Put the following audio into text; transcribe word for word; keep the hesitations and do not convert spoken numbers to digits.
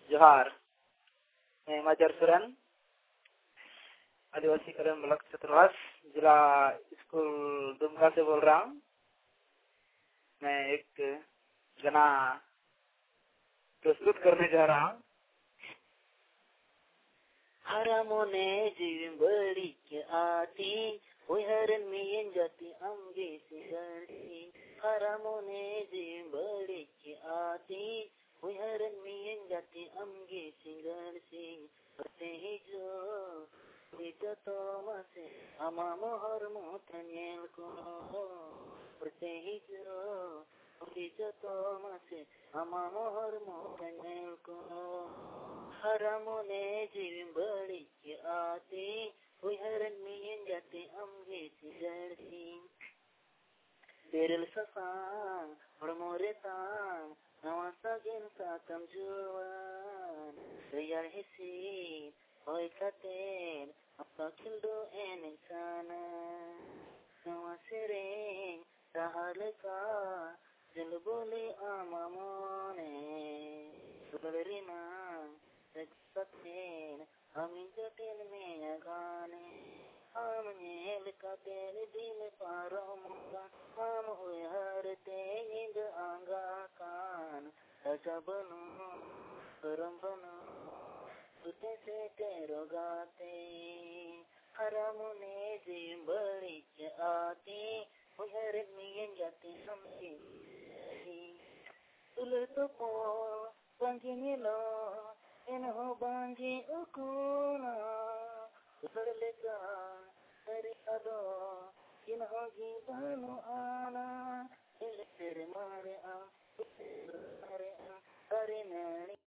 जोहार। मैं मजर सुरन, आदिवासी कल्याण ब्लॉक चतुर्वास, जिला स्कूल दुमका से बोल रहा हूँ। मैं एक गाना प्रस्तुत करने जा रहा हूँ। हरमोने जीवन बड़ी के आती, वो हरन में जाती अम्बे सिंगरती। हरमोने जीवन बड़ी के आती, वो हरन में जाती अम्बे सिंगरती। पते ही जो बिचा तो मसे अमा मोहर मोतनेल को, पते ही जो बिचा तो मसे अमा मोहर मोतनेल को। हरमोने जीवन बड़ी के आते, वो हरन में जाते अम्बे सिंगरती। बेरल ससान और मोरे तान नवासा गिन सातम जुआन रियार हिसी होय कतेन अपा खिल्डो एन इंसाना नवासेरे रहलका जल बोले आमा मोने सुबलरिना सत्तेन हमिन जटेन में अगाने हम नेल कतेन दिन पारो मुका हम हुए हरते इंद आंगा कान राजा बनो करम बनो तुते से तेरो गाते। हरमुने जीवन बड़ी के आते, उहर में जाते हमसे तुले तो पो बंगी लो इन्हों बांगी उकुना उतर लेता तेरे अदो इन्हों की बानो आना तेरे मारे आ तेरे मारे आ अरे नैनी